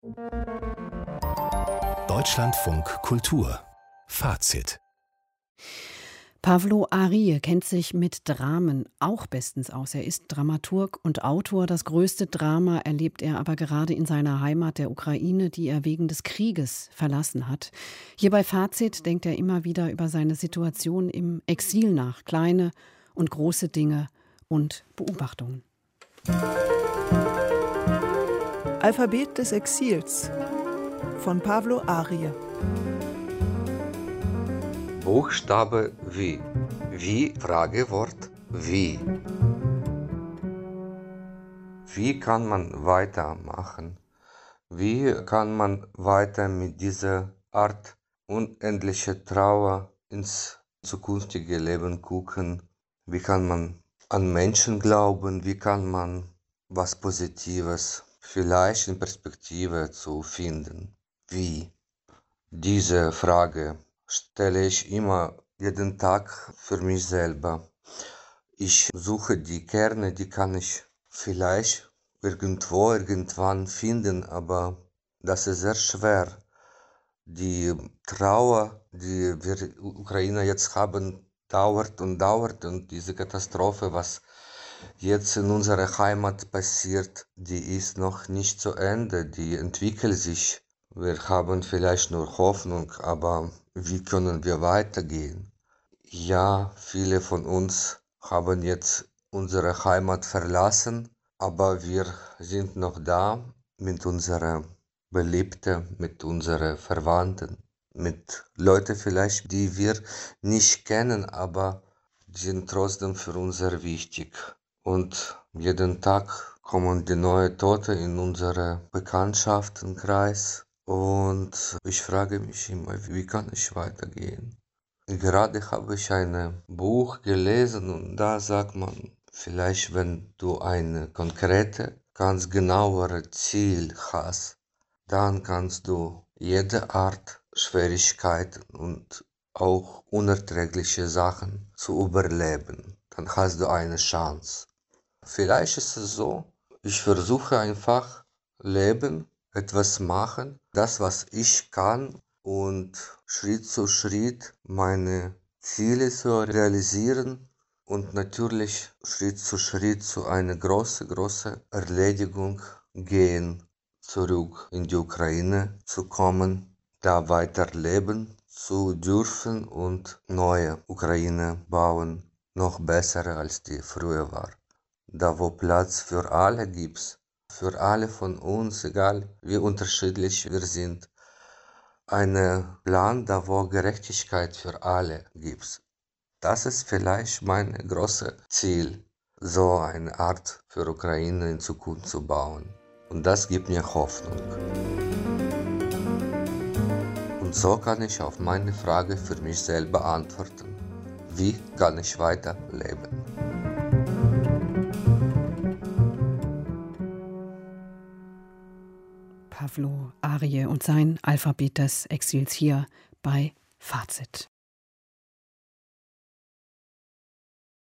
Deutschlandfunk Kultur Fazit. Pavlo Arije kennt sich mit Dramen auch bestens aus. Er ist Dramaturg und Autor. Das größte Drama erlebt er aber gerade in seiner Heimat der Ukraine, die er wegen des Krieges verlassen hat. Hier bei Fazit denkt er immer wieder über seine Situation im Exil nach, kleine und große Dinge und Beobachtungen. Alphabet des Exils von Pavlo Arije. Buchstabe wie. Wie Fragewort wie. Wie kann man weitermachen? Wie kann man weiter mit dieser Art unendliche Trauer ins zukünftige Leben gucken? Wie kann man an Menschen glauben? Wie kann man was Positives vielleicht in Perspektive zu finden? Wie? Diese Frage stelle ich immer jeden Tag für mich selber. Ich suche die Kerne, die kann ich vielleicht irgendwo, irgendwann finden, aber das ist sehr schwer. Die Trauer, die wir Ukrainer jetzt haben, dauert und diese Katastrophe, was jetzt in unserer Heimat passiert, die ist noch nicht zu Ende, die entwickelt sich. Wir haben vielleicht nur Hoffnung, aber wie können wir weitergehen? Ja, viele von uns haben jetzt unsere Heimat verlassen, aber wir sind noch da mit unseren Beliebten, mit unseren Verwandten, mit Leuten vielleicht, die wir nicht kennen, aber die sind trotzdem für uns sehr wichtig. Und jeden Tag kommen die neuen Tote in unseren Bekanntschaftenkreis. Und ich frage mich immer, wie kann ich weitergehen? Gerade habe ich ein Buch gelesen und da sagt man, vielleicht wenn du ein konkretes, ganz genauere Ziel hast, dann kannst du jede Art Schwierigkeiten und auch unerträgliche Sachen zu überleben. Dann hast du eine Chance. Vielleicht ist es so, ich versuche einfach leben, etwas machen, das was ich kann und Schritt zu Schritt meine Ziele zu realisieren und natürlich Schritt zu Schritt zu einer großen Erledigung gehen, zurück in die Ukraine zu kommen, da weiter leben zu dürfen und neue Ukraine bauen, noch besser als die früher war. Da wo Platz für alle gibt, für alle von uns, egal wie unterschiedlich wir sind, ein Land, da wo Gerechtigkeit für alle gibt. Das ist vielleicht mein großes Ziel, so eine Art für Ukraine in Zukunft zu bauen. Und das gibt mir Hoffnung. Und so kann ich auf meine Frage für mich selber antworten. Wie kann ich weiterleben? Pavlo Arije und sein Alphabet des Exils hier bei Fazit.